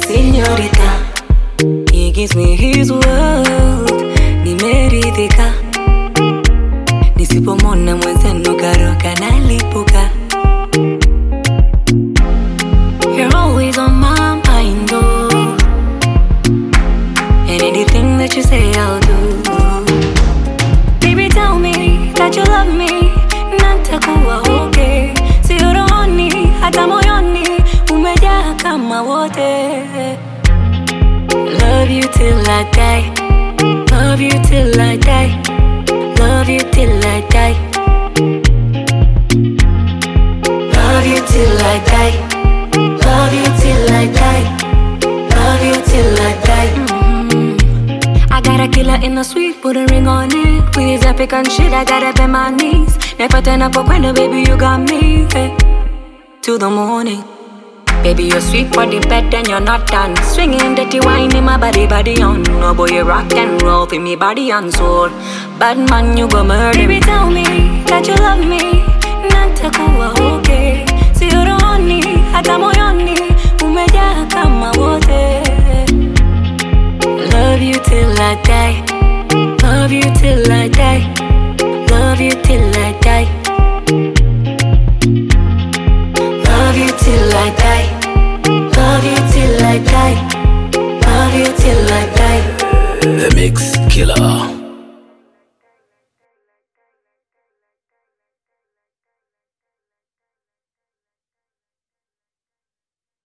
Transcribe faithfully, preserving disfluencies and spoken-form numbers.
señorita. He gives me his world, nimeridhika. Nisipomona mwenzenu karoka nalipuka. You're always on my mind, oh. And anything that you say I'll do. Baby, tell me that you love me, natakuwa okay. Sio rohoni, hata moyoni, umejaa kama wote. Love you till I die, love you till I die, love you till I die, love you till I die, love you till I die, love you till I die. Mm-hmm. I got a killer in the suite, put a ring on it. With his epic and shit, I got up in my knees. Never turn up a window, baby, you got me, hey. Till the morning. Baby, you're sweet for the bed and you're not done. Swinging dirty wine in my body, body on. No boy, you rock and roll for me, body and soul. Bad man, you go murder. Baby, tell me that you love me, natakuwa okay. Sio rohoni, hata moyoni, umejaa kama wote. Love you till I die, love you till I die, love you till I die, love you till I die, love you till I die, love you till I die. The Mix Killer.